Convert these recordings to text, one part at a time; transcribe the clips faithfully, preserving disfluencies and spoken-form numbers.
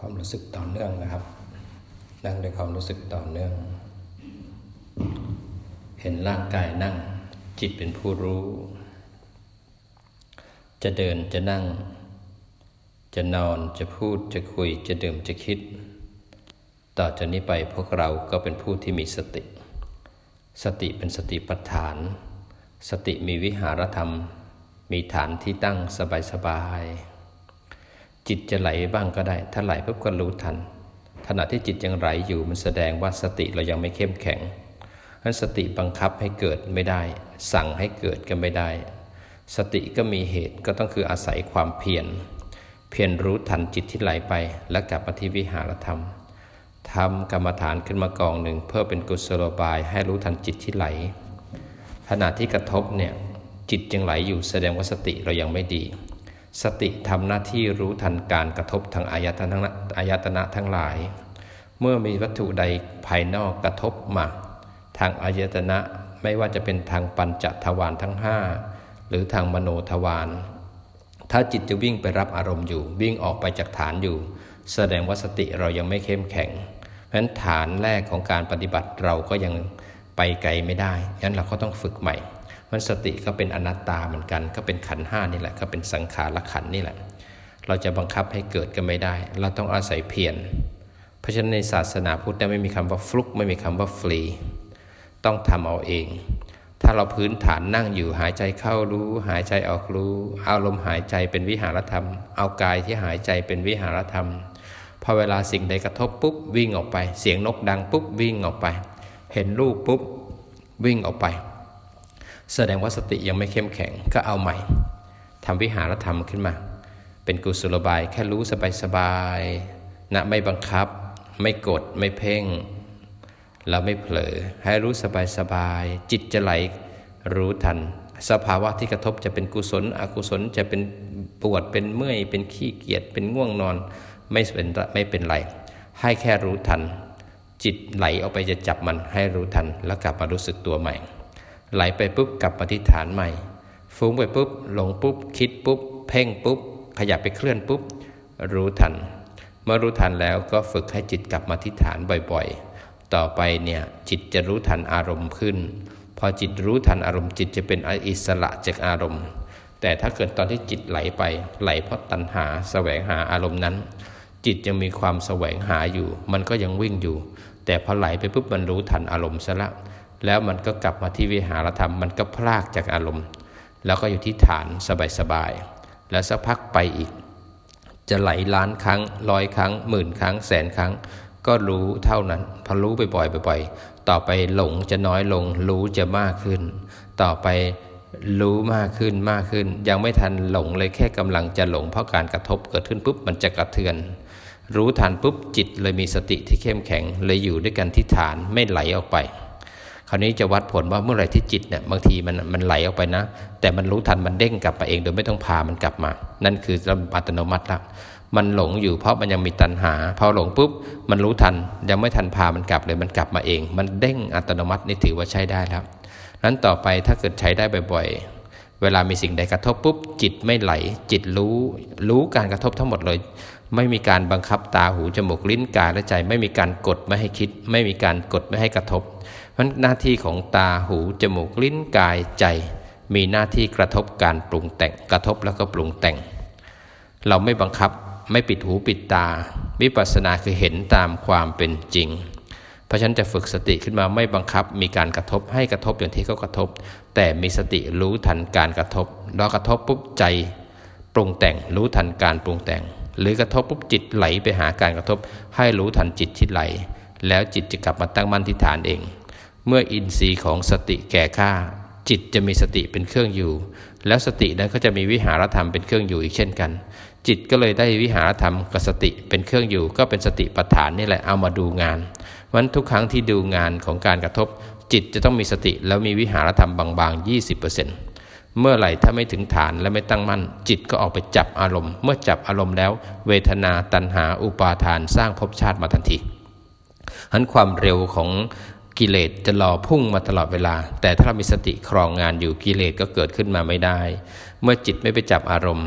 ความรู้สึกต่อเนื่องนะครับนั่งด้วยความรู้สึกต่อเนื่องเห็นร่างกายนั่งจิตเป็นผู้รู้จะเดินจะนั่งจะนอนจะพูดจะคุยจะดื่มจะคิดต่อจากนี้ไปพวกเราก็เป็นผู้ที่มีสติสติเป็นสติปัฏฐานสติมีวิหารธรรมมีฐานที่ตั้งสบายๆจิตจะไหลบ้างก็ได้ถ้าไหลปุ๊บก็รู้ทันขณะที่จิตยังไหลอยู่มันแสดงว่าสติเรายังไม่เข้มแข็งเพราะฉะนั้นสติบังคับให้เกิดไม่ได้สั่งให้เกิดก็ไม่ได้สติก็มีเหตุก็ต้องคืออาศัยความเพียรเพียรรู้ทันจิตที่ไหลไปและกลับมาที่วิหารธรรมทำกรรมฐานขึ้นมากองหนึ่งเพื่อเป็นกุศโลบายให้รู้ทันจิตที่ไหลขณะที่กระทบเนี่ยจิตยังไหลอยู่แสดงว่าสติเรายังไม่ดีสติทำหน้าที่รู้ทันการกระทบทางอายตนะอายตนะทั้งหลายเมื่อมีวัตถุใดภายนอกกระทบมาทางอายตนะไม่ว่าจะเป็นทางปัญจทวารทั้งห้าหรือทางมโนทวารถ้าจิตจะวิ่งไปรับอารมณ์อยู่วิ่งออกไปจากฐานอยู่แสดงว่าสติเรายังไม่เข้มแข็งเพราะฉะนั้นฐานแรกของการปฏิบัติเราก็ยังไปไกลไม่ได้งั้นเราก็ต้องฝึกใหม่เพราะสติก็เป็นอนัตตาเหมือนกันก็เป็นขันธ์ห้านี่แหละก็เป็นสังขารขันธ์นี่แหละเราจะบังคับให้เกิดก็ไม่ได้เราต้องอาศัยเพียรเพราะฉะนั้นในศาสนาพุทธไม่มีคำว่าฟลุกไม่มีคำว่าฟรีต้องทำเอาเองถ้าเราพื้นฐานนั่งอยู่หายใจเข้ารู้หายใจออกรู้เอาลมหายใจเป็นวิหารธรรมเอากายที่หายใจเป็นวิหารธรรมพอเวลาสิ่งใดกระทบปุ๊บวิ่งออกไปเสียงนกดังปุ๊บวิ่งออกไปเห็นรูปปุ๊บวิ่งออกไปแสดงว่าสติยังไม่เข้มแข็งก็เอาใหม่ทำวิหารธรรมขึ้นมาเป็นกุศโลบายแค่รู้สบายๆนะไม่บังคับไม่กดไม่เพ่งเราไม่เผลอให้รู้สบายๆจิตจะไหลรู้ทันสภาวะที่กระทบจะเป็นกุศลอกุศลจะเป็นปวดเป็นเมื่อยเป็นขี้เกียจเป็นง่วงนอนไม่เป็นไม่เป็นไรให้แค่รู้ทันจิตไหลออกไปจะจับมันให้รู้ทันแล้วกลับมารู้สึกตัวใหม่ไหลไปปุ๊บกลับมาที่ฐานใหม่ฟุ้งไปปุ๊บหลงปุ๊บคิดปุ๊บเพ่งปุ๊บขยับไปเคลื่อนปุ๊บรู้ทันเมื่อรู้ทันแล้วก็ฝึกให้จิตกลับมาที่ฐานบ่อยๆต่อไปเนี่ยจิตจะรู้ทันอารมณ์ขึ้นพอจิตรู้ทันอารมณ์จิตจะเป็นอิสระจากอารมณ์แต่ถ้าเกิดตอนที่จิตไหลไปไหลเพราะตัณหาแสวงหาอารมณ์นั้นจิตยังมีความแสวงหาอยู่มันก็ยังวิ่งอยู่แต่พอไหลไปปุ๊บมันรู้ทันอารมณ์ซะละแล้วมันก็กลับมาที่วิหารธรรมมันก็พลากจากอารมณ์แล้วก็อยู่ที่ฐานสบายๆแล้วสักพักไปอีกจะไหลล้านครั้งร้อยครั้งหมื่นครั้งแสนครั้งก็รู้เท่านั้นพอรู้บ่อยๆบ่อยๆต่อไปหลงจะน้อยลงรู้จะมากขึ้นต่อไปรู้มากขึ้นมากขึ้นยังไม่ทันหลงเลยแค่กำลังจะหลงเพราะการกระทบเกิดขึ้นปุ๊บมันจะกระเทือนรู้ทันปุ๊บจิตเลยมีสติที่เข้มแข็งเลยอยู่ด้วยกันที่ฐานไม่ไหลออกไปคราวนี้จะวัดผลว่าเมื่อไหร่ที่จิตเนี่ยบางทีมันมันไหลออกไปนะแต่มันรู้ทันมันเด้งกลับมาเองโดยไม่ต้องพามันกลับมานั่นคืออัตโนมัติละมันหลงอยู่เพราะมันยังมีตัณหาพอหลงปุ๊บมันรู้ทันยังไม่ทันพามันกลับเลยมันกลับมาเองมันเด้งอัตโนมัตินี่ถือว่าใช้ได้แล้วนั้นต่อไปถ้าเกิดใช้ได้บ่อยๆเวลามีสิ่งใดกระทบปุ๊บจิตไม่ไหลจิตรู้รู้การกระทบทั้งหมดเลยไม่มีการบังคับตาหูจมูกลิ้นกายและใจไม่มีการกดไม่ให้คิดไม่มีการกดไม่ให้กระทบเพราะหน้าที่ของตาหูจมูกลิ้นกายใจมีหน้าที่กระทบการปรุงแต่งกระทบแล้วก็ปรุงแต่งเราไม่บังคับไม่ปิดหูปิดตาวิปัสสนาคือเห็นตามความเป็นจริงเพราะฉะนั้นจะฝึกสติขึ้นมาไม่บังคับมีการกระทบให้กระทบอย่างที่เขากระทบแต่มีสติรู้ทันการกระทบแล้วกระทบปุ๊บใจปรุงแต่งรู้ทันการปรุงแต่งหรือกระทบปุ๊บจิตไหลไปหาการกระทบให้รู้ทันจิตที่ไหลแล้วจิตจะกลับมาตั้งมั่นที่ฐานเองเมื่ออินทรีย์ของสติแก่กล้าจิตจะมีสติเป็นเครื่องอยู่แล้วสตินั้นก็จะมีวิหารธรรมเป็นเครื่องอยู่อีกเช่นกันจิตก็เลยได้วิหารธรรมกับสติเป็นเครื่องอยู่ก็เป็นสติปัฏฐานนี่แหละเอามาดูงานวันทุกครั้งที่ดูงานของการกระทบจิตจะต้องมีสติแล้วมีวิหารธรรมบางๆ ยี่สิบเปอร์เซ็นต์ เมื่อไหร่ถ้าไม่ถึงฐานและไม่ตั้งมั่นจิตก็ออกไปจับอารมณ์เมื่อจับอารมณ์แล้วเวทนาตัณหาอุปาทานสร้างภพชาติมาทันทีหันความเร็วของกิเลสจะรอพุ่งมาตลอดเวลาแต่ถ้าเรามีสติครองงานอยู่กิเลสก็เกิดขึ้นมาไม่ได้เมื่อจิตไม่ไปจับอารมณ์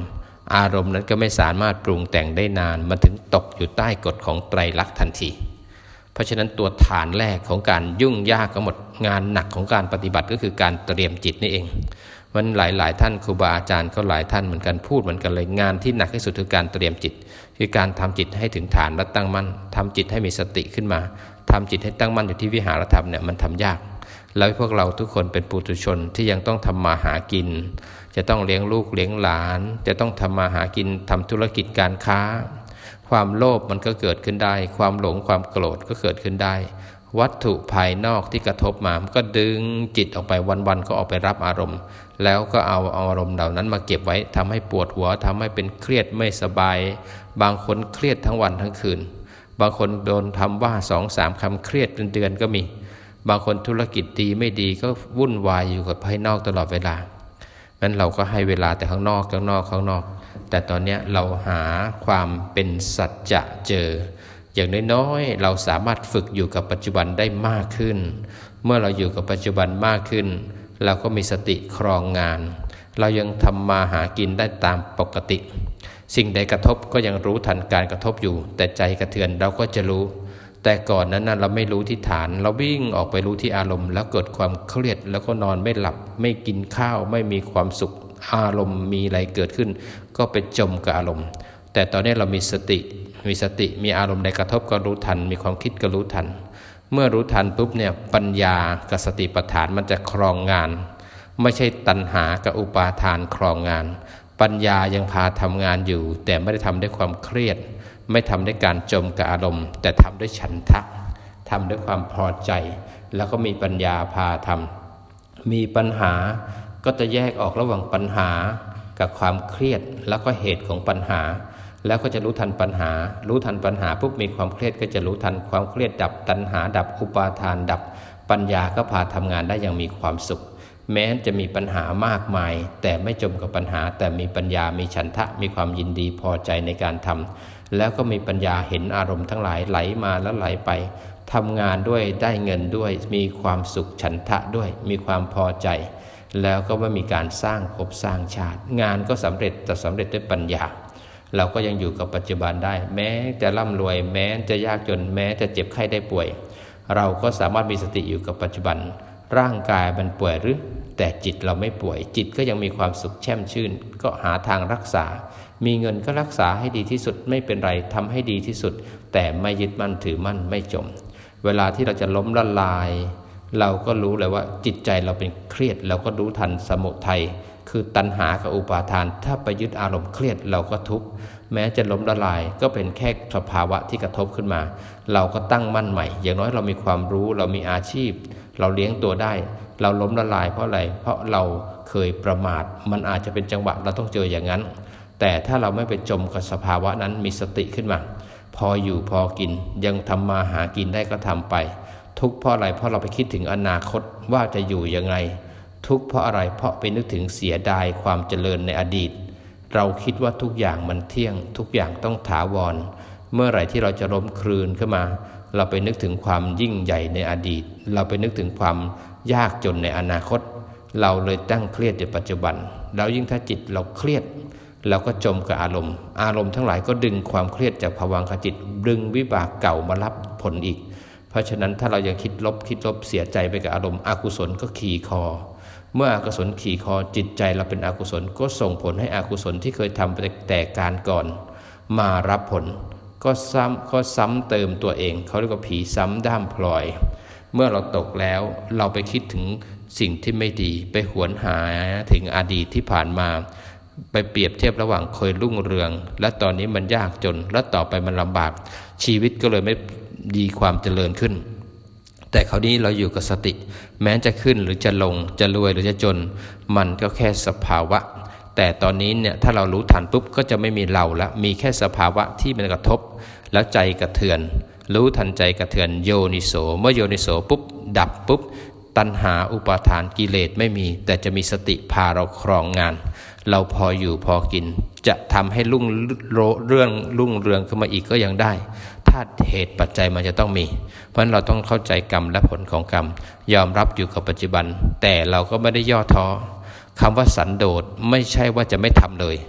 อารมณ์นั้นก็ไม่สามารถปรุงแต่งได้นานมันถึงตกอยู่ใต้กฎของไตรลักษณ์ทันทีเพราะฉะนั้นตัวฐานแรกของการยุ่งยากทั้งหมดงานหนักของการปฏิบัติก็คือการเตรียมจิตนี่เองมันหลายๆท่านครูบาอาจารย์ก็หลายท่านเหมือนกันพูดเหมือนกันเลยงานที่หนักที่สุดคือการเตรียมจิตคือการทำจิตให้ถึงฐานและตั้งมั่นทำจิตให้มีสติขึ้นมาทำจิตให้ตั้งมั่นอยู่ที่วิหารธรรมเนี่ยมันทำยากแล้วพวกเราทุกคนเป็นปุถุชนที่ยังต้องทำมาหากินจะต้องเลี้ยงลูกเลี้ยงหลานจะต้องทำมาหากินทำธุรกิจการค้าความโลภมันก็เกิดขึ้นได้ความหลงความโกรธก็เกิดขึ้นได้วัตถุภายนอกที่กระทบมามันก็ดึงจิตออกไปวันๆก็ออกไปรับอารมณ์แล้วก็เอาอารมณ์เหล่านั้นมาเก็บไว้ทำให้ปวดหัวทำให้เป็นเครียดไม่สบายบางคนเครียดทั้งวันทั้งคืนบางคนโดนทำว่าสองสามคำเครียดเป็นเดือนก็มีบางคนธุรกิจดีไม่ดีก็วุ่นวายอยู่กับภายนอกตลอดเวลานั้นเราก็ให้เวลาแต่ข้างนอกข้างนอกข้างนอกแต่ตอนนี้เราหาความเป็นสัจจะเจออย่างน้อยๆเราสามารถฝึกอยู่กับปัจจุบันได้มากขึ้นเมื่อเราอยู่กับปัจจุบันมากขึ้นเราก็มีสติครองงานเรายังทำมาหากินได้ตามปกติสิ่งใดกระทบก็ยังรู้ทันการกระทบอยู่แต่ใจกระเทือนเราก็จะรู้แต่ก่อนนั้นนะเราไม่รู้ที่ฐานเราวิ่งออกไปรู้ที่อารมณ์แล้วเกิดความเครียดแล้วก็นอนไม่หลับไม่กินข้าวไม่มีความสุขอารมณ์มีอะไรเกิดขึ้นก็ไปจมกับอารมณ์แต่ตอนนี้เรามีสติมีสติมีอารมณ์ใดกระทบก็รู้ทันมีความคิดก็รู้ทันเมื่อรู้ทันปุ๊บเนี่ยปัญญากับสติปัฏฐานมันจะครองงานไม่ใช่ตัณหากับอุปาทานครองงานปัญญายังพาทำงานอยู่แต่ไม่ได้ทำด้วยความเครียดไม่ทำด้วยการจมกับอารมณ์แต่ทำด้วยฉันทะทำด้วยความพอใจแล้วก็มีปัญญาพาทำมีปัญหาก็จะแยกออกระหว่างปัญหากับความเครียดแล้วก็เหตุของปัญหาแล้วก็จะรู้ทันปัญหารู้ทันปัญหาปุ๊บมีความเครียดก็จะรู้ทันความเครียดดับตัณหาดับอุปาทานดับปัญญาก็พาทำงานได้อย่างมีความสุขแม้จะมีปัญหามากมายแต่ไม่จมกับปัญหาแต่มีปัญญามีฉันทะมีความยินดีพอใจในการทำแล้วก็มีปัญญาเห็นอารมณ์ทั้งหลายไหลมาแล้วไหลไปทำงานด้วยได้เงินด้วยมีความสุขฉันทะด้วยมีความพอใจแล้วก็ไม่มีการสร้างภพสร้างชาติงานก็สำเร็จแต่สำเร็จด้วยปัญญาเราก็ยังอยู่กับปัจจุบันได้แม้จะร่ำรวยแม้จะยากจนแม้จะเจ็บไข้ได้ป่วยเราก็สามารถมีสติอยู่กับปัจจุบันร่างกายมันป่วยหรือแต่จิตเราไม่ป่วยจิตก็ยังมีความสุขแช่มชื่นก็หาทางรักษามีเงินก็รักษาให้ดีที่สุดไม่เป็นไรทำให้ดีที่สุดแต่ไม่ยึดมั่นถือมั่นไม่จมเวลาที่เราจะล้มละลายเราก็รู้เลยว่าจิตใจเราเป็นเครียดเราก็รู้ทันสมุทัยคือตัณหากับอุปาทานถ้าไปยึดอารมณ์เครียดเราก็ทุกข์แม้จะล้มละลายก็เป็นแค่สภาวะที่กระทบขึ้นมาเราก็ตั้งมั่นใหม่อย่างน้อยเรามีความรู้เรามีอาชีพเราเลี้ยงตัวได้เราล้มละลายเพราะอะไรเพราะเราเคยประมาทมันอาจจะเป็นจังหวะเราต้องเจออย่างนั้นแต่ถ้าเราไม่ไปจมกับสภาวะนั้นมีสติขึ้นมาพออยู่พอกินยังทำมาหากินได้ก็ทำไปทุกข์เพราะอะไรเพราะเราไปคิดถึงอนาคตว่าจะอยู่ยังไงทุกข์เพราะอะไรเพราะไปนึกถึงเสียดายความเจริญในอดีตเราคิดว่าทุกอย่างมันเที่ยงทุกอย่างต้องถาวรเมื่อไหร่ที่เราจะล้มคลืนขึ้นมาเราไปนึกถึงความยิ่งใหญ่ในอดีตเราไปนึกถึงความยากจนในอนาคตเราเลยตั้งเครียดในปัจจุบันแล้วยิ่งถ้าจิตเราเครียดเราก็จมกับอารมณ์อารมณ์ทั้งหลายก็ดึงความเครียดจากภวังคจิตดึงวิบากเก่ามารับผลอีกเพราะฉะนั้นถ้าเรายังคิดลบคิดลบเสียใจไปกับอารมณ์อกุศลก็ขี่คอเมื่ออกุศลขี่คอจิตใจเราเป็นอกุศลก็ส่งผลให้อกุศลที่เคยทำไปแต่การก่อนมารับผลก็ซ้ำก็ซ้ำเติมตัวเองเขาเรียกว่าผีซ้ำด้ามพลอยเมื่อเราตกแล้วเราไปคิดถึงสิ่งที่ไม่ดีไปหวนหาถึงอดีตที่ผ่านมาไปเปรียบเทียบระหว่างเคยรุ่งเรืองและตอนนี้มันยากจนและต่อไปมันลำบากชีวิตก็เลยไม่ดีความเจริญขึ้นแต่คราวนี้เราอยู่กับสติแม้จะขึ้นหรือจะลงจะรวยหรือจะจนมันก็แค่สภาวะแต่ตอนนี้เนี่ยถ้าเรารู้ทันปุ๊บก็จะไม่มีเราละมีแค่สภาวะที่มันกระทบแล้วใจกระเทือนรู้ทันใจกระเทือนโยนิโสเมื่อโยนิโสปุ๊บดับปุ๊บตัณหาอุปาทานกิเลสไม่มีแต่จะมีสติพาเราครองงานเราพออยู่พอกินจะทำให้รุ่งเรื่องรุ่งเรืองขึ้นมาอีกก็ยังได้ถ้าเหตุปัจจัยมันจะต้องมีเพราะฉะนั้นเราต้องเข้าใจกรรมและผลของกรรมยอมรับอยู่กับปัจจุบันแต่เราก็ไม่ได้ย่อท้อคำว่าสันโดษไม่ใช่ว่าจะไม่ทำเลย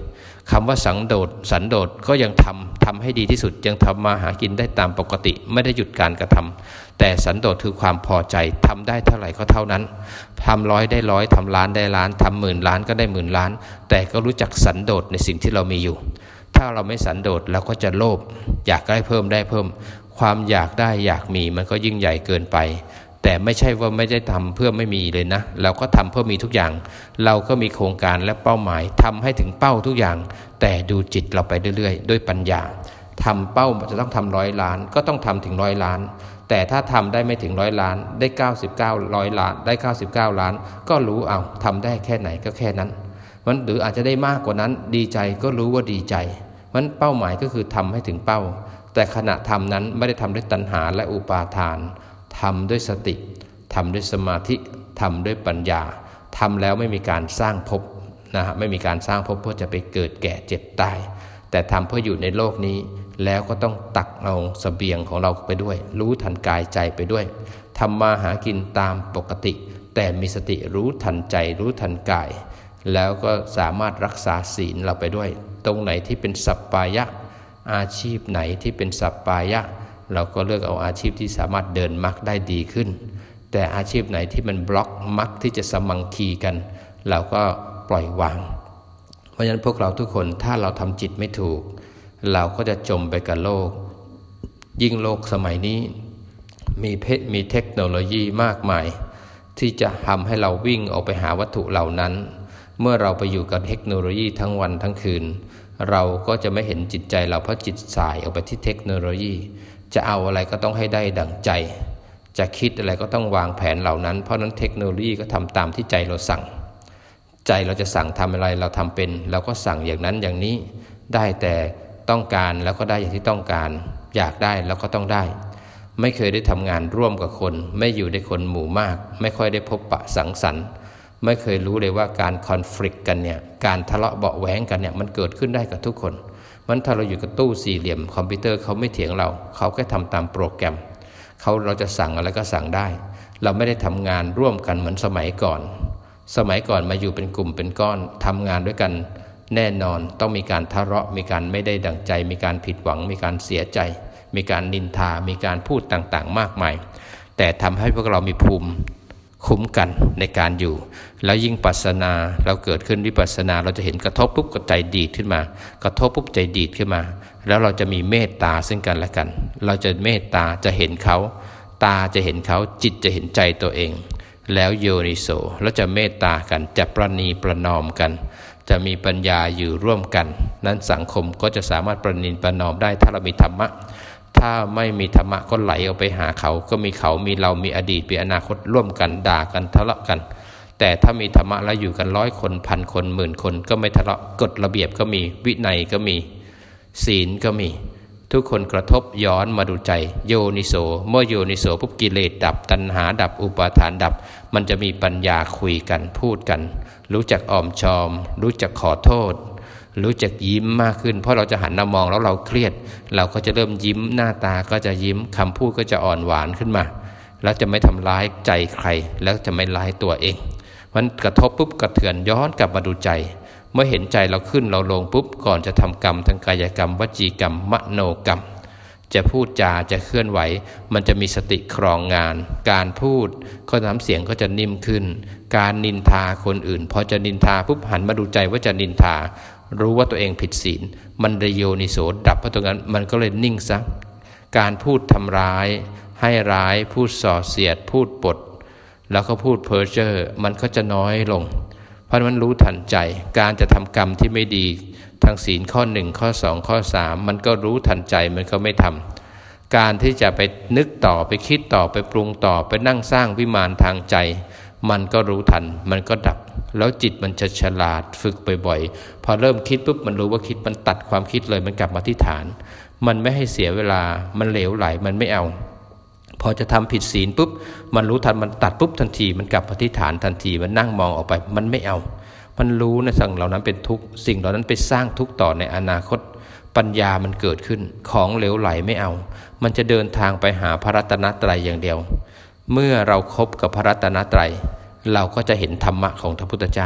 คำว่าสังโดษสันโดษก็ยังทำทำให้ดีที่สุดยังทำมาหากินได้ตามปกติไม่ได้หยุดการกระทำแต่สันโดษคือความพอใจทำได้เท่าไหร่ก็เท่านั้นทำร้อยได้ร้อยทำล้านได้ล้านทำหมื่นล้านก็ได้หมื่นล้านแต่ก็รู้จักสันโดษในสิ่งที่เรามีอยู่ถ้าเราไม่สันโดษเราก็จะโลภอยากได้เพิ่มได้เพิ่มความอยากได้อยากมีมันก็ยิ่งใหญ่เกินไปแต่ไม่ใช่ว่าไม่ได้ทำเพื่อไม่มีเลยนะเราก็ทำเพื่อมีทุกอย่างเราก็มีโครงการและเป้าหมายทำให้ถึงเป้าทุกอย่างแต่ดูจิตเราไปเรื่อยๆด้วยปัญญาทำเป้าจะต้องทำร้อยล้านก็ต้องทำถึงร้อยล้านแต่ถ้าทำได้ไม่ถึงร้อยล้านได้เก้าสิบเก้าร้อยล้านได้เก้าสิบเก้าล้านก็รู้เอาทำได้แค่ไหนก็แค่นั้นมันหรืออาจจะได้มากกว่านั้นดีใจก็รู้ว่าดีใจมันเป้าหมายก็คือทำให้ถึงเป้าแต่ขณะทำนั้นไม่ได้ทำด้วยตัณหาและอุปาทานทำด้วยสติทำด้วยสมาธิทำด้วยปัญญาทำแล้วไม่มีการสร้างภพนะฮะไม่มีการสร้างภพเพื่อจะไปเกิดแก่เจ็บตายแต่ทำเพื่ออยู่ในโลกนี้แล้วก็ต้องตักเอาเสบียงของเราไปด้วยรู้ทันกายใจไปด้วยทำมาหากินตามปกติแต่มีสติรู้ทันใจรู้ทันกายแล้วก็สามารถรักษาศีลเราไปด้วยตรงไหนที่เป็นสัปปายะอาชีพไหนที่เป็นสัปปายะเราก็เลือกเอาอาชีพที่สามารถเดินมรรคได้ดีขึ้นแต่อาชีพไหนที่มันบล็อกมรรคที่จะสมังคีกันเราก็ปล่อยวางเพราะฉะนั้นพวกเราทุกคนถ้าเราทำจิตไม่ถูกเราก็จะจมไปกับโลกยิ่งโลกสมัยนี้มีเพชรมีเทคโนโลยีมากมายที่จะทำให้เราวิ่งออกไปหาวัตถุเหล่านั้นเมื่อเราไปอยู่กับเทคโนโลยีทั้งวันทั้งคืนเราก็จะไม่เห็นจิตใจเราเพราะจิตสายออกไปที่เทคโนโลยีจะเอาอะไรก็ต้องให้ได้ดั่งใจจะคิดอะไรก็ต้องวางแผนเหล่านั้นเพราะนั้นเทคโนโลยีก็ทำตามที่ใจเราสั่งใจเราจะสั่งทำอะไรเราทำเป็นเราก็สั่งอย่างนั้นอย่างนี้ได้แต่ต้องการแล้วก็ได้อย่างที่ต้องการอยากได้แล้วก็ต้องได้ไม่เคยได้ทำงานร่วมกับคนไม่อยู่ในคนหมู่มากไม่ค่อยได้พบปะสังสรรค์ไม่เคยรู้เลยว่าการคอนฟลิกต์กันเนี่ยการทะเลาะเบาะแว้งกันเนี่ยมันเกิดขึ้นได้กับทุกคนมันถ้าเราอยู่กับตู้สี่เหลี่ยมคอมพิวเตอร์เขาไม่เถียงเราเขาแค่ทำตามโปรแกรมเขาเราจะสั่งอะไรก็สั่งได้เราไม่ได้ทำงานร่วมกันเหมือนสมัยก่อนสมัยก่อนมาอยู่เป็นกลุ่มเป็นก้อนทำงานด้วยกันแน่นอนต้องมีการทะเลาะมีการไม่ได้ดั่งใจมีการผิดหวังมีการเสียใจมีการนินทามีการพูดต่างๆมากมายแต่ทำให้พวกเรามีภูมิคุ้มกันในการอยู่แล้วยิ่งปัสสนาเราเกิดขึ้นวิปัสสนาเราจะเห็นกระทบปุ๊บก็ใจดีดขึ้นมากระทบปุ๊บใจดีดขึ้นมาแล้วเราจะมีเมตตาซึ่งกันและกันเราจะเมตตาจะเห็นเขาตาจะเห็นเขาจิตจะเห็นใจตัวเองแล้วโยนิโสแล้วจะเมตตากันจะประนีประนอมกันจะมีปัญญาอยู่ร่วมกันนั้นสังคมก็จะสามารถประนีประนอมได้ถ้าเรามีธรรมะถ้าไม่มีธรรมะก็ไหลออกไปหาเขาก็มีเขามีเรามีอดีตมีอนาคตร่วมกันด่ากันทะเลาะกันแต่ถ้ามีธรรมะแล้วอยู่กันร้อยคนพันคนหมื่นคนก็ไม่ทะเลาะกฎระเบียบก็มีวินัยก็มีศีลก็มีทุกคนกระทบย้อนมาดูใจโยนิโสเมื่อโยนิโสปุ๊บกิเลสดับตัณหาดับอุปาทานดับมันจะมีปัญญาคุยกันพูดกันรู้จักอ่อมชอมรู้จักขอโทษรู้จักยิ้มมากขึ้นเพราะเราจะหันมามองแล้วเราเครียดเราก็จะเริ่มยิ้มหน้าตาก็จะยิ้มคำพูดก็จะอ่อนหวานขึ้นมาแล้วจะไม่ทำร้ายใจใครแล้วจะไม่ร้ายตัวเองมันกระทบปุ๊บกระเทือนย้อนกลับมาดูใจเมื่อเห็นใจเราขึ้นเราลงปุ๊บก่อนจะทำกรรมทางกายกรรมวจีกรรมมโนกรรมจะพูดจาจะเคลื่อนไหวมันจะมีสติครองงานการพูดข้อน้ำเสียงก็จะนิ่มขึ้นการนินทาคนอื่นพอจะนินทาปุ๊บหันมาดูใจว่าจะนินทารู้ว่าตัวเองผิดศีลมันระโยนิโสดับเพราะตรงนั้นมันก็เลยนิ่งซะการพูดทำร้ายให้ร้ายพูดส่อเสียดพูดปดแล้วก็พูดเพ้อเจ้อมันก็จะน้อยลงเพราะมันรู้ทันใจการจะทำกรรมที่ไม่ดีทางศีลข้อหนึ่งข้อสองข้อสามมันก็รู้ทันใจมันก็ไม่ทำการที่จะไปนึกต่อไปคิดต่อไปปรุงต่อไปนั่งสร้างวิมานทางใจมันก็รู้ทันมันก็ดับแล้วจิตมันจะฉลาดฝึกบ่อยๆพอเริ่มคิดปุ๊บมันรู้ว่าคิดมันตัดความคิดเลยมันกลับมาที่ฐานมันไม่ให้เสียเวลามันเหลวไหลมันไม่เอาพอจะทำผิดศีลปุ๊บมันรู้ทันมันตัดปุ๊บทันทีมันกลับมาที่ฐานทันทีมันนั่งมองออกไปมันไม่เอามันรู้นะสิ่งเหล่านั้นเป็นทุกข์สิ่งเหล่านั้นไปสร้างทุกข์ต่อในอนาคตปัญญามันเกิดขึ้นของเหลวไหลไม่เอามันจะเดินทางไปหาพระรัตนตรัยอย่างเดียวเมื่อเราคบกับพระรัตนตรัยเราก็จะเห็นธรรมะของพระพุทธเจ้า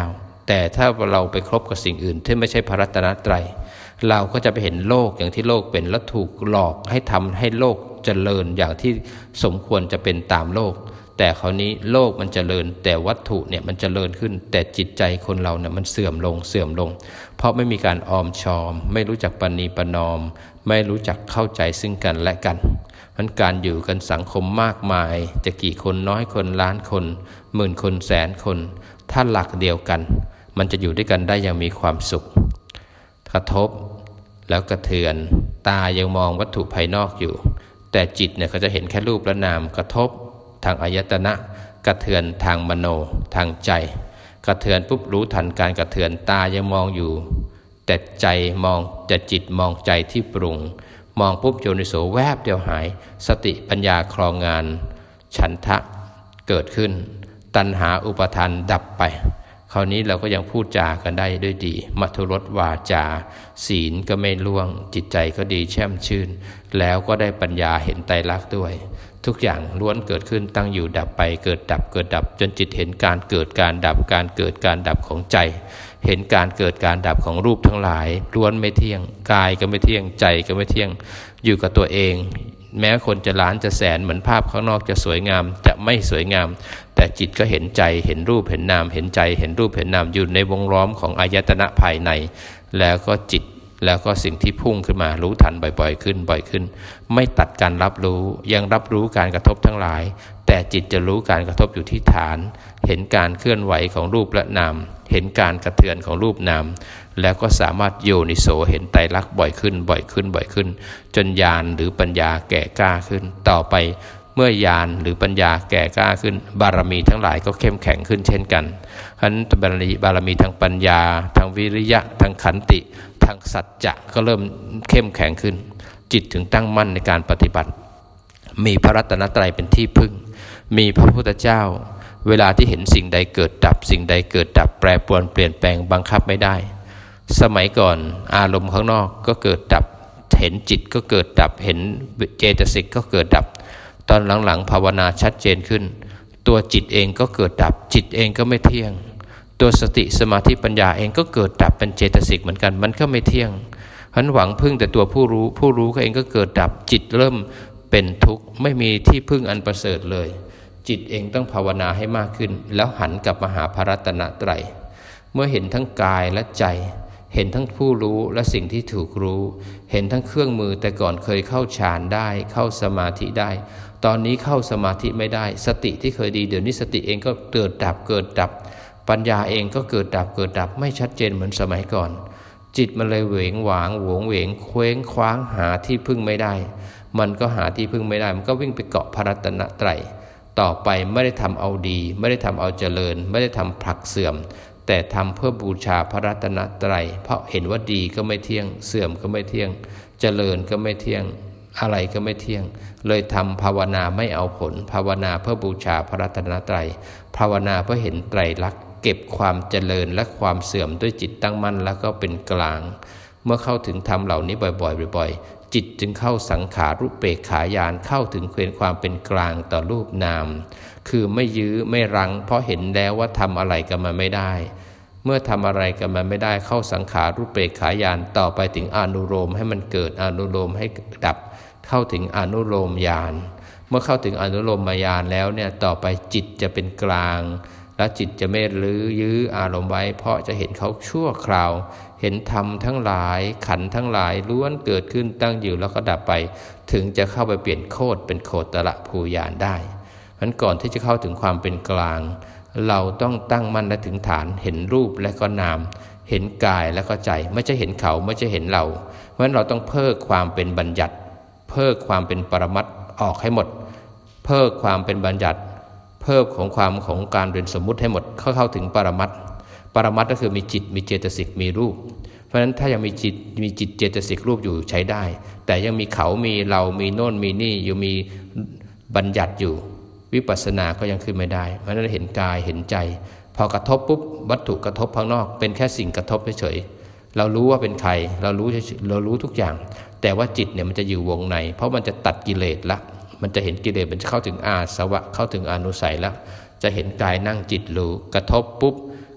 แต่ถ้าเราไปครบกับสิ่งอื่นที่ไม่ใช่พระรัตนตรัยเราก็จะไปเห็นโลกอย่างที่โลกเป็นและถูกหลอกให้ทำให้โลกเจริญอย่างที่สมควรจะเป็นตามโลกแต่คราวนี้โลกมันเจริญแต่วัตถุเนี่ยมันเจริญขึ้นแต่จิตใจคนเราเนี่ยมันเสื่อมลงเสื่อมลงเพราะไม่มีการออมชอมไม่รู้จักปณีประนอมไม่รู้จักเข้าใจซึ่งกันและกันมันการอยู่กันสังคมมากมายจะกี่คนน้อยคนล้านคนหมื่นคนแสนคนถ้าหลักเดียวกันมันจะอยู่ด้วยกันได้อย่างมีความสุขกระทบแล้วกระเทือนตายังมองวัตถุภายนอกอยู่แต่จิตเนี่ยเขาจะเห็นแค่รูปและนามกระทบทางอายตนะกระเทือนทางมโนทางใจกระเทือนปุ๊บรู้ทันการกระเทือนตายังมองอยู่แต่ใจมองแต่จิตมองใจที่ปรุงมองปุ๊บโยนิโสแวบเดียวหายสติปัญญาครองงานฉันทะเกิดขึ้นตัณหาอุปทานดับไปคราวนี้เราก็ยังพูดจากันได้ด้วยดีมัทุรสวาจาศีลก็ไม่ล่วงจิตใจก็ดีแช่มชื่นแล้วก็ได้ปัญญาเห็นไตรลักษณ์ด้วยทุกอย่างล้วนเกิดขึ้นตั้งอยู่ดับไปเกิดดับเกิดดับจนจิตเห็นการเกิดการดับการเกิดการดับของใจเห็นการเกิดการดับของรูปทั้งหลายล้วนไม่เที่ยงกายก็ไม่เที่ยงใจก็ไม่เที่ยงอยู่กับตัวเองแม้คนจะล้านจะแสนเหมือนภาพข้างนอกจะสวยงามจะไม่สวยงามแต่จิตก็เห็นใจเห็นรูปเห็นนามเห็นใจเห็นรูปเห็นนามอยู่ในวงล้อมของอายตนะภายในแล้วก็จิตแล้วก็สิ่งที่พุ่งขึ้นมารู้ทันบ่อยๆขึ้นบ่อยขึ้นไม่ตัดการรับรู้ยังรับรู้การกระทบทั้งหลายแต่จิตจะรู้การกระทบอยู่ที่ฐานเห็นการเคลื่อนไหวของรูปและนามเห็นการกระเทือนของรูปนามแล้วก็สามารถโยนิโสเห็นไตรลักษณ์บ่อยขึ้นบ่อยขึ้นบ่อยขึ้นจนญาณหรือปัญญาแก่กล้าขึ้นต่อไปเมื่อญาณหรือปัญญาแก่กล้าขึ้นบารมีทั้งหลายก็เข้มแข็งขึ้นเช่นกันฉะนั้นบารมีบารมีทางปัญญาทางวิริยะทางขันติทางสัจจะก็เริ่มเข้มแข็งขึ้นจิตถึงตั้งมั่นในการปฏิบัติมีพระรัตนตรัยเป็นที่พึ่งมีพระพุทธเจ้าเวลาที่เห็นสิ่งใดเกิดดับสิ่งใดเกิดดับแปรปรวนเปลี่ยนแปลงบังคับไม่ได้สมัยก่อนอารมณ์ข้างนอกก็เกิดดับเห็นจิตก็เกิดดับเห็นเจตสิกก็เกิดดับตอนหลังๆภาวนาชัดเจนขึ้นตัวจิตเองก็เกิดดับจิตเองก็ไม่เที่ยงตัวสติสมาธิปัญญาเองก็เกิดดับเป็นเจตสิกเหมือนกันมันก็ไม่เที่ยงหันหวังพึ่งแต่ตัวผู้รู้ผู้รู้ก็เองก็เกิดดับจิตเริ่มเป็นทุกข์ไม่มีที่พึ่งอันประเสริฐเลยจิตเองต้องภาวนาให้มากขึ้นแล้วหันกลับมาหาพระรัตนตรัยเมื่อเห็นทั้งกายและใจเห็นทั้งผู้รู้และสิ่งที่ถูกรู้เห็นทั้งเครื่องมือแต่ก่อนเคยเข้าฌานได้เข้าสมาธิได้ตอนนี้เข้าสมาธิไม่ได้สติที่เคยดีเดี๋ยวนี้สติเองก็เกิดดับเกิดดับปัญญาเองก็เกิดดับเกิดดับไม่ชัดเจนเหมือนสมัยก่อนจิตมันเลยเหวงหวางหวงเหวงเคว้งคว้างหาที่พึ่งไม่ได้มันก็หาที่พึ่งไม่ได้มันก็วิ่งไปเกาะพระรัตนตรัยต่อไปไม่ได้ทำเอาดีไม่ได้ทำเอาเจริญไม่ได้ทำผลักเสื่อมแต่ทำเพื่อบูชาพระรัตนตรัยเพราะเห็นว่าดีก็ไม่เที่ยงเสื่อมก็ไม่เที่ยงเจริญก็ไม่เที่ยงอะไรก็ไม่เที่ยงเลยทำภาวนาไม่เอาผลภาวนาเพื่อบูชาพระรัตนตรัยภาวนาเพื่อเห็นไตรลักษณ์เก็บความเจริญและความเสื่อมด้วยจิตตั้งมั่นแล้วก็เป็นกลางเมื่อเข้าถึงธรรมเหล่านี้บ่อยๆบ่อยๆจิตจึงเข้าสังขารุปเปกขายานเข้าถึงความเป็นกลางต่อรูปนามคือไม่ยื้อไม่รั้งเพราะเห็นแล้วว่าทำอะไรกับมันไม่ได้เมื่อทำอะไรกับมันไม่ได้เข้าสังขารุปเปกขายานต่อไปถึงอนุโลมให้มันเกิดอนุโลมให้ดับเข้าถึงอนุโลมญาณเมื่อเข้าถึงอนุโลมญาณแล้วเนี่ยต่อไปจิตจะเป็นกลางและจิตจะไม่ลื้อยื้ออารมณ์ไว้เพราะจะเห็นเขาชั่วคราวเห็นธรรมทั้งหลายขันธ์ทั้งหลายล้วนเกิดขึ้นตั้งอยู่แล้วก็ดับไปถึงจะเข้าไปเปลี่ยนโคตรเป็นโคตรภูญาณได้เพราะฉะนั้นก่อนที่จะเข้าถึงความเป็นกลางเราต้องตั้งมั่นและถึงฐานเห็นรูปและก็นามเห็นกายและก็ใจไม่ใช่เห็นเขาไม่ใช่เห็นเราเพราะฉะนั้นเราต้องเพิกความเป็นบัญญัติเพิกความเป็นปรมัตถ์ออกให้หมดเพิกความเป็นบัญญัติเพิกของความของการเป็นสมมุติให้หมดเข้าเข้าถึงปรมัตถ์ปรมัตถ์ก็คือมีจิตมีเจตสิกมีรูปเพราะฉะนั้นถ้ายังมีจิตมีจิตเจตสิกรูปอยู่ใช้ได้แต่ยังมีเขามีเรามีโน่นมีนี่อยู่มีบัญญัติอยู่วิปัสสนาก็ยังขึ้นไม่ได้เพราะฉะนั้นเห็นกายเห็นใจพอกระทบปุ๊บวัตถุกระทบข้างนอกเป็นแค่สิ่งกระทบเฉยๆเรารู้ว่าเป็นใครเรารู้เรารู้ทุกอย่างแต่ว่าจิตเนี่ยมันจะอยู่วงในเพราะมันจะตัดกิเลสละมันจะเห็นกิเลสมันจะเข้าถึงอาสวะเข้าถึงอนุสัยแล้วจะเห็นกายนั่งจิตรู้กระทบปุ๊บ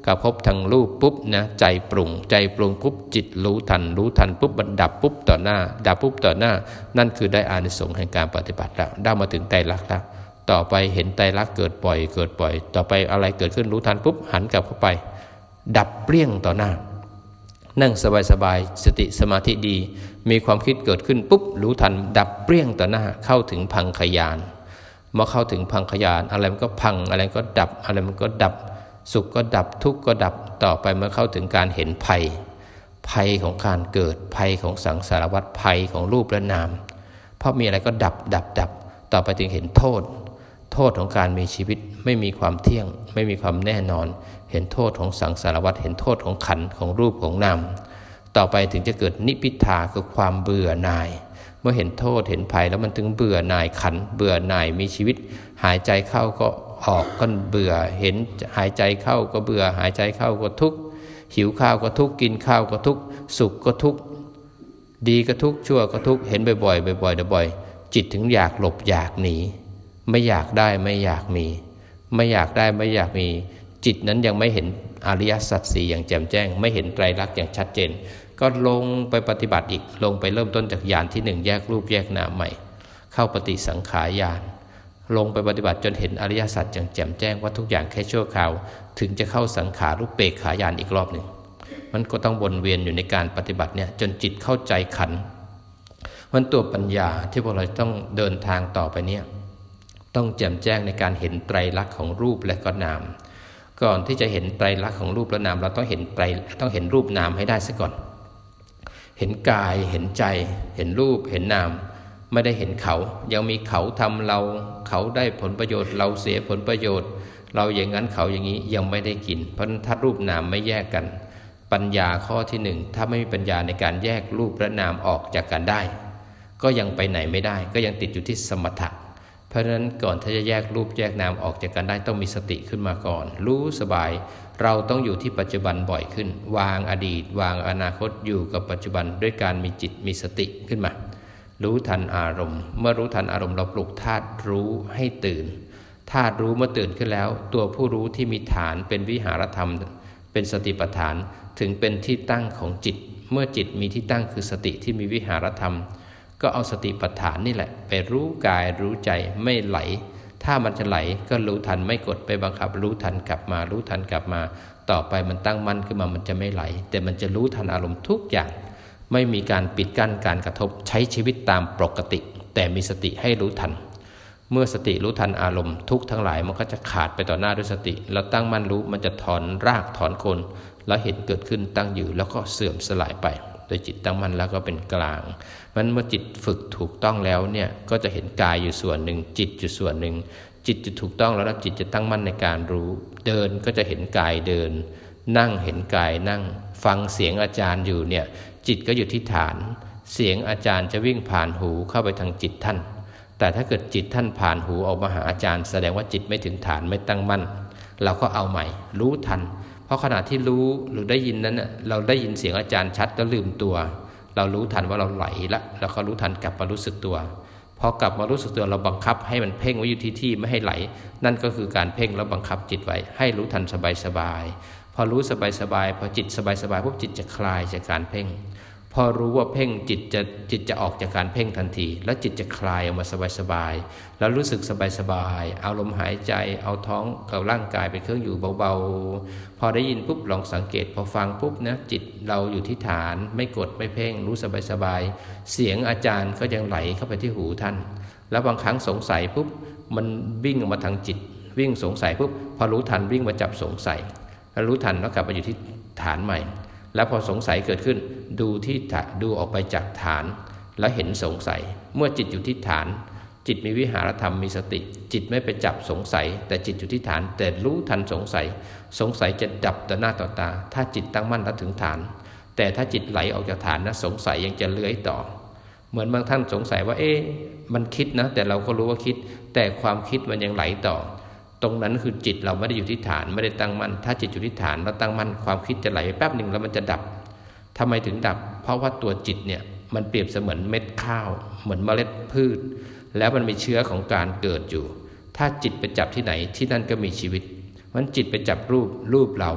กระทบทางรูปปุ๊บนะใจปรุงใจปรุงปุ๊บจิตรู้ทันรู้ทันปุ๊บมันดับปุ๊บต่อหน้าดับปุ๊บต่อหน้านั่นคือได้อานิสงส์แห่งการปฏิบัติแล้วได้มาถึงไตรลักษณ์แล้วต่อไปเห็นไตรลักษณ์เกิดปล่อยเกิดปล่อยต่อไปอะไรเกิดขึ้นรู้ทันปุ๊บหันกลับเข้าไปดับเปรี้ยงต่อหน้านั่งสบายๆสติสมาธิดีมีความคิดเกิดขึ้นปุ๊บรู้ทันดับเปรี้ยงต่อหน้าเข้าถึงพังคยานเมื่อเข้าถึงพังคยานอะไรมันก็พังอะไรก็ดับอะไรมันก็ดับสุขก็ดับทุกข์ก็ดับต่อไปเมื่อเข้าถึงการเห็นภัยภัยของการเกิดภัยของสังสารวัฏภัยของรูปและนามเพราะมีอะไรก็ดับดับดับต่อไปถึงเห็นโทษโทษของการมีชีวิตไม่มีความเที่ยงไม่มีความแน่นอนเห็นโทษของสังสารวัฏเห็นโทษของขันธ์ของรูปของนามต่อไปถึงจะเกิดนิพพิทาคือความเบื่อหน่ายเมื่อเห็นโทษเห็นภัยแล้วมันถึงเบื่อหน่ายขันธ์เบื่อหน่ายมีชีวิตหายใจเข้าก็ออกก็เบื่อเห็นหายใจเข้าก็เบื่อหายใจเข้าก็ทุกข์หิวข้าวก็ทุกข์กินข้าวก็ทุกข์สุขก็ทุกข์ดีก็ทุกข์ชั่วก็ทุกข์เห็นบ่อยๆบ่อยๆบ่อยๆจิตถึงอยากหลบอยากหนีไม่อยากได้ไม่อยากมีไม่อยากได้ไม่อยากมีจิตนั้นยังไม่เห็นอริยสัจสี่อย่างแจ่มแจ้งไม่เห็นไตรลักษณ์อย่างชัดเจนก็ลงไปปฏิบัติอีกลงไปเริ่มต้นจากญาณที่หนึ่งแยกรูปแยกนามใหม่เข้าปฏิสังขารญาณลงไปปฏิบัติจนเห็นอริยสัจอย่างแจ่มแจ้งว่าทุกอย่างแค่ชั่วคราวถึงจะเข้าสังขารุปเปกขายานอีกรอบหนึ่งมันก็ต้องวนเวียนอยู่ในการปฏิบัติเนี่ยจนจิตเข้าใจขันธ์มันตัวปัญญาที่พวกเราต้องเดินทางต่อไปเนี่ยต้องแจ่มแจ้งในการเห็นไตรลักษณ์ของรูปและก็นามก่อนที่จะเห็นไตรลักษณ์ของรูปและนามเราต้องเห็นไตรต้องเห็นรูปนามให้ได้ซะก่อนเห็นกายเห็นใจเห็นรูปเห็นนามไม่ได้เห็นเขายังมีเขาทำเราเขาได้ผลประโยชน์เราเสียผลประโยชน์เราอย่างนั้นเขาอย่างนี้ยังไม่ได้กินเพราะถ้ารูปนามไม่แยกกันปัญญาข้อที่หนึ่งถ้าไม่มีปัญญาในการแยกรูปและนามออกจากกันได้ก็ยังไปไหนไม่ได้ก็ยังติดอยู่ที่สมถะเพราะฉะนั้นก่อนที่จะแยกรูปแยกนามออกจากกันได้ต้องมีสติขึ้นมาก่อนรู้สบายเราต้องอยู่ที่ปัจจุบันบ่อยขึ้นวางอดีตวางอนาคตอยู่กับปัจจุบันด้วยการมีจิตมีสติขึ้นมารู้ทันอารมณ์เมื่อรู้ทันอารมณ์เราปลุกธาตุรู้ให้ตื่นธาตุรู้เมื่อตื่นขึ้นแล้วตัวผู้รู้ที่มีฐานเป็นวิหารธรรมเป็นสติปัฏฐานถึงเป็นที่ตั้งของจิตเมื่อจิตมีที่ตั้งคือสติที่มีวิหารธรรมก็เอาสติปัฏฐานนี่แหละไปรู้กายรู้ใจไม่ไหลถ้ามันจะไหลก็รู้ทันไม่กดไปบังคับรู้ทันกลับมารู้ทันกลับมาต่อไปมันตั้งมั่นขึ้นมามันจะไม่ไหลแต่มันจะรู้ทันอารมณ์ทุกอย่างไม่มีการปิดกั้นการกระทบใช้ชีวิตตามปกติแต่มีสติให้รู้ทันเมื่อสติรู้ทันอารมณ์ทุกทั้งหลายมันก็จะขาดไปต่อหน้าด้วยสติแล้วตั้งมั่นรู้มันจะถอนรากถอนโคนแล้วเห็นเกิดขึ้นตั้งอยู่แล้วก็เสื่อมสลายไปโดยจิตตั้งมั่นแล้วก็เป็นกลางมันเมื่อจิตฝึกถูกต้องแล้วเนี่ยก็จะเห็นกายอยู่ส่วนหนึ่งจิตอยู่ส่วนหนึ่งจิตจะถูกต้องแล้วจิตจะตั้งมั่นในการรู้เดินก็จะเห็นกายเดินนั่งเห็นกายนั่งฟังเสียงอาจารย์อยู่เนี่ยจิตก็อยู่ที่ฐานเสียงอาจารย์จะวิ่งผ่านหูเข้าไปทางจิตท่านแต่ถ้าเกิดจิตท่านผ่านหูออกมาหาอาจารย์แสดงว่าจิตไม่ถึงฐานไม่ตั้งมั่นเราก็เอาใหม่รู้ทันเพราะขณะที่รู้หรือได้ยินนั้นเราได้ยินเสียงอาจารย์ชัดแล้วลืมตัวเรารู้ทันว่าเราไหลละแล้วก็รู้ทันกลับมารู้สึกตัวพอกลับมารู้สึกตัวเราบังคับให้มันเพ่งไว้อยู่ที่ที่ไม่ให้ไหลนั่นก็คือการเพ่งแล้วบังคับจิตไว้ให้รู้ทันสบายๆพอรู้สบายๆพอจิตสบายๆปุ๊บจิตจะคลายจากการเพ่งพอรู้ว่าเพ่งจิตจะจิตจะออกจากการเพ่งทันทีแล้วจิตจะคลายออกมาสบายๆแล้วรู้สึกสบายๆเอาลมหายใจเอาท้องกับร่างกายเป็นเครื่องอยู่เบาๆพอได้ยินปุ๊บลองสังเกตพอฟังปุ๊บนะจิตเราอยู่ที่ฐานไม่กดไม่เพ่งรู้สบายๆเสียงอาจารย์ก็ยังไหลเข้าไปที่หูท่านแล้วบางครั้งสงสัยปุ๊บมันวิ่งออกมาทางจิตวิ่งสงสัยปุ๊บพอรู้ทันวิ่งมาจับสงสัยแล้วรู้ทันแล้วกลับมาอยู่ที่ฐานใหม่แล้วพอสงสัยเกิดขึ้นดูที่ดูออกไปจากฐานแล้วเห็นสงสัยเมื่อจิตอยู่ที่ฐานจิตมีวิหารธรรมมีสติจิตไม่ไปจับสงสัยแต่จิตอยู่ที่ฐานแต่รู้ทันสงสัยสงสัยจะดับต่อหน้าต่อตาถ้าจิตตั้งมั่นแล้วถึงฐานแต่ถ้าจิตไหลออกจากฐานนะสงสัยยังจะเลื้อยต่อเหมือนบางท่านสงสัยว่าเอ๊ะมันคิดนะแต่เราก็รู้ว่าคิดแต่ความคิดมันยังไหลต่อตรงนั้นคือจิตเราไม่ได้อยู่ที่ฐานไม่ได้ตั้งมั่นถ้าจิตอยู่ที่ฐานเราตั้งมั่นความคิดจะไหลไปแป๊บหนึ่งแล้วมันจะดับทำไมถึงดับเพราะว่าตัวจิตเนี่ยมันเปรียบเสมือนเม็ดข้าวเหมือนเมล็ดพืชแล้วมันมีเชื้อของการเกิดอยู่ถ้าจิตไปจับที่ไหนที่นั่นก็มีชีวิตมันจิตไปจับรูปรูปเรา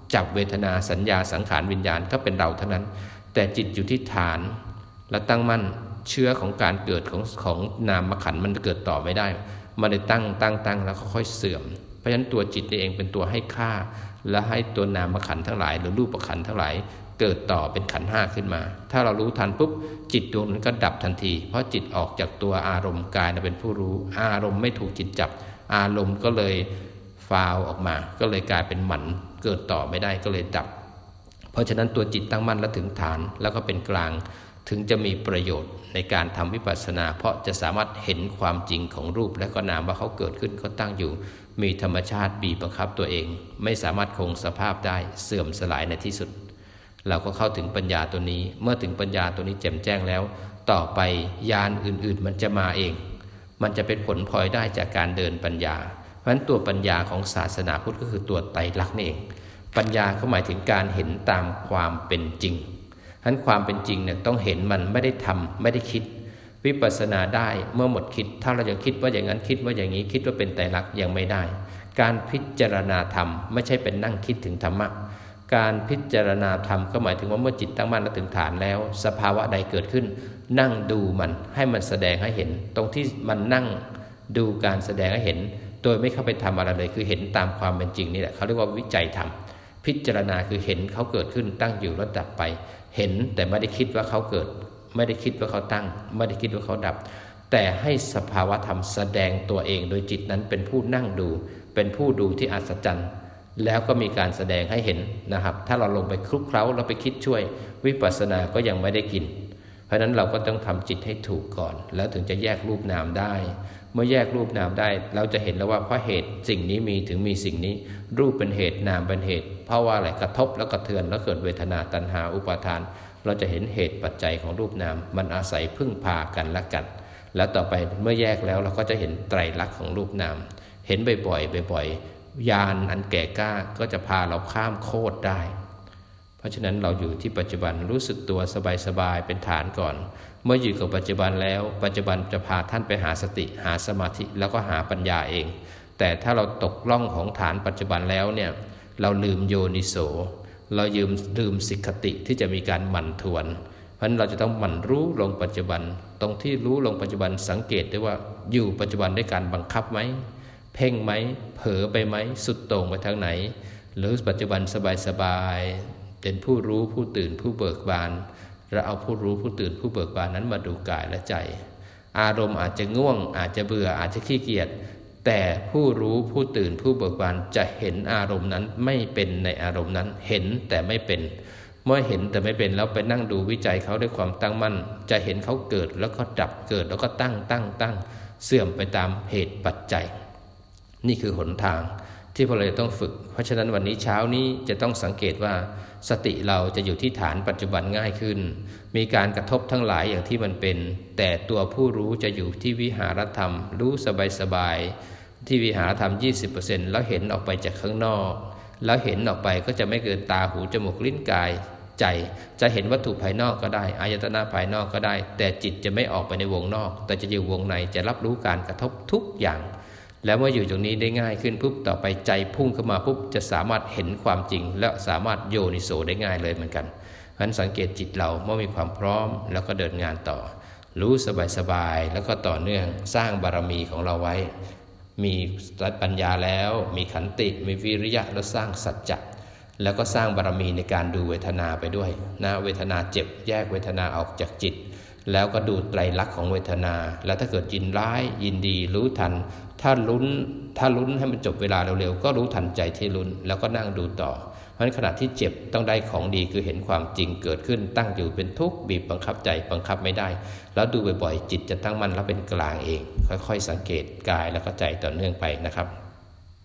จับเวทนาสัญญาสังขารวิญญาณก็เป็นเราเท่านั้นแต่จิตอยู่ที่ฐานและตั้งมั่นเชื้อของการเกิดของของนามขันธ์มันเกิดต่อไม่ได้มันได้ตั้งตั้งตั้งแล้วค่อยๆเสื่อมเพราะฉะนั้นตัวจิตนี่เองเป็นตัวให้ค่าและให้ตัวนามขันธ์ทั้งหลายหรือรูปขันธ์ทั้งหลายเกิดต่อเป็นขันธ์ห้าขึ้นมาถ้าเรารู้ทันปุ๊บจิตดวงนั้นก็ดับทันทีเพราะจิตออกจากตัวอารมณ์กายเป็นผู้รู้อารมณ์ไม่ถูกจิตจับอารมณ์ก็เลยฟาวออกมาก็เลยกลายเป็นหมันเกิดต่อไม่ได้ก็เลยดับเพราะฉะนั้นตัวจิตตั้งมั่นและถึงฐานแล้วก็เป็นกลางถึงจะมีประโยชน์ในการทำวิปัสสนาเพราะจะสามารถเห็นความจริงของรูปและก็นามว่าเขาเกิดขึ้นเขาตั้งอยู่มีธรรมชาติบีบบังคับตัวเองไม่สามารถคงสภาพได้เสื่อมสลายในที่สุดเราก็เข้าถึงปัญญาตัวนี้เมื่อถึงปัญญาตัวนี้แจ่มแจ้งแล้วต่อไปญาณอื่นๆมันจะมาเองมันจะเป็นผลพลอยได้จากการเดินปัญญาเพราะฉะนั้นตัวปัญญาของศาสนาพุทธก็คือตัวไตรลักษณ์นี่เองปัญญาก็หมายถึงการเห็นตามความเป็นจริงฉะนั้นความเป็นจริงเนี่ยต้องเห็นมันไม่ได้ทำไม่ได้คิดวิปัสสนาได้เมื่อหมดคิดถ้าเรายังคิดว่าอย่างนั้นคิดว่าอย่างนี้คิดว่าเป็นไตรลักษณ์ยังไม่ได้การพิจารณาธรรมไม่ใช่เป็นนั่งคิดถึงธรรมะการพิจารณาธรรมก็หมายถึงว่าเมื่อจิตตั้งมั่นและถึงฐานแล้วสภาวะใดเกิดขึ้นนั่งดูมันให้มันแสดงให้เห็นตรงที่มันนั่งดูการแสดงให้เห็นโดยไม่เข้าไปทำอะไรเลยคือเห็นตามความเป็นจริงนี่แหละเขาเรียกว่าวิจัยธรรมพิจารณาคือเห็นเขาเกิดขึ้นตั้งอยู่แล้วดับไปเห็นแต่ไม่ได้คิดว่าเขาเกิดไม่ได้คิดว่าเขาตั้งไม่ได้คิดว่าเขาดับแต่ให้สภาวะธรรมแสดงตัวเองโดยจิตนั้นเป็นผู้นั่งดูเป็นผู้ดูที่อัศจรรย์แล้วก็มีการแสดงให้เห็นนะครับถ้าเราลงไปคลุกเคล้าเราไปคิดช่วยวิปัสสนาก็ยังไม่ได้กินเพราะฉะนั้นเราก็ต้องทำจิตให้ถูกก่อนแล้วถึงจะแยกรูปนามได้เมื่อแยกรูปนามได้เราจะเห็นแล้วว่าเพราะเหตุสิ่งนี้มีถึงมีสิ่งนี้รูปเป็นเหตุนามเป็นเหตุเพราะว่าอะไรกระทบแล้วกระเทือนแล้วเกิดเวทนาตัณหาอุปาทานเราจะเห็นเหตุปัจจัยของรูปนามมันอาศัยพึ่งพากันและกันแล้วต่อไปเมื่อแยกแล้วเราก็จะเห็นไตรลักษณ์ของรูปนามเห็นบ่อยๆบ่อยๆญาณอันแก่กล้าก็จะพาเราข้ามโคตรได้เพราะฉะนั้นเราอยู่ที่ปัจจุบันรู้สึกตัวสบายๆเป็นฐานก่อนเมื่ออยู่กับปัจจุบันแล้วปัจจุบันจะพาท่านไปหาสติหาสมาธิแล้วก็หาปัญญาเองแต่ถ้าเราตกล่องของฐานปัจจุบันแล้วเนี่ยเราลืมโยนิโสเรายืมลืมสิกขติที่จะมีการหมั่นทวนเพราะฉะนั้นเราจะต้องหมั่นรู้ลงปัจจุบันตรงที่รู้ลงปัจจุบันสังเกตได้ว่าอยู่ปัจจุบันด้วยการบังคับไหมเพ่งไหมเผลอไปไหมสุดโต่งไปทางไหนหรือปัจจุบันสบายๆเป็นผู้รู้ผู้ตื่นผู้เบิกบานเราเอาผู้รู้ผู้ตื่นผู้เบิกบานนั้นมาดูกายและใจอารมณ์อาจจะง่วงอาจจะเบื่ออาจจะขี้เกียจแต่ผู้รู้ผู้ตื่นผู้เบิกบานจะเห็นอารมณ์นั้นไม่เป็นในอารมณ์นั้นเห็นแต่ไม่เป็นเมื่อเห็นแต่ไม่เป็นแล้วไปนั่งดูวิจัยเขาด้วยความตั้งมั่นจะเห็นเขาเกิดแล้วก็ดับเกิดแล้วก็ตั้งตั้งตั้งเสื่อมไปตามเหตุปัจจัยนี่คือหนทางที่พวกเราต้องฝึกเพราะฉะนั้นวันนี้เช้านี้จะต้องสังเกตว่าสติเราจะอยู่ที่ฐานปัจจุบันง่ายขึ้นมีการกระทบทั้งหลายอย่างที่มันเป็นแต่ตัวผู้รู้จะอยู่ที่วิหารธรรมรู้สบายๆที่วิหารธรรม ยี่สิบเปอร์เซ็นต์ แล้วเห็นออกไปจากข้างนอกแล้วเห็นออกไปก็จะไม่เกินตาหูจมูกลิ้นกายใจจะเห็นวัตถุภายนอกก็ได้อายตนะภายนอกก็ได้แต่จิตจะไม่ออกไปในวงนอกแต่จะอยู่วงในจะรับรู้การกระทบทุกอย่างแล้วเมื่ออยู่ตรงนี้ได้ง่ายขึ้นปุ๊บต่อไปใจพุ่งเข้ามาปุ๊บจะสามารถเห็นความจริงและสามารถโยนิโสได้ง่ายเลยเหมือนกันเพราะฉะนั้นสังเกตจิตเราเมื่อมีความพร้อมแล้วก็เดินงานต่อรู้สบายๆแล้วก็ต่อเนื่องสร้างบารมีของเราไว้มีปัญญาแล้วมีขันติมีวิริยะแล้วสร้างสัจจะแล้วก็สร้างบารมีในการดูเวทนาไปด้วยนะเวทนาเจ็บแยกเวทนาออกจากจิตแล้วก็ดูไตรลักษณ์ของเวทนาแล้วถ้าเกิดยินร้ายยินดีรู้ทันถ้าลุ้นถ้าลุ้นให้มันจบเวลาเร็วๆก็รู้ทันใจที่ลุ้นแล้วก็นั่งดูต่อเพราะฉะนั้นขณะที่เจ็บต้องได้ของดีคือเห็นความจริงเกิดขึ้นตั้งอยู่เป็นทุกข์บีบบังคับใจบังคับไม่ได้แล้วดูบ่อยๆจิตจะตั้งมั่นแล้วเป็นกลางเองค่อยๆสังเกตกายแล้วก็ใจต่อเนื่องไปนะครับ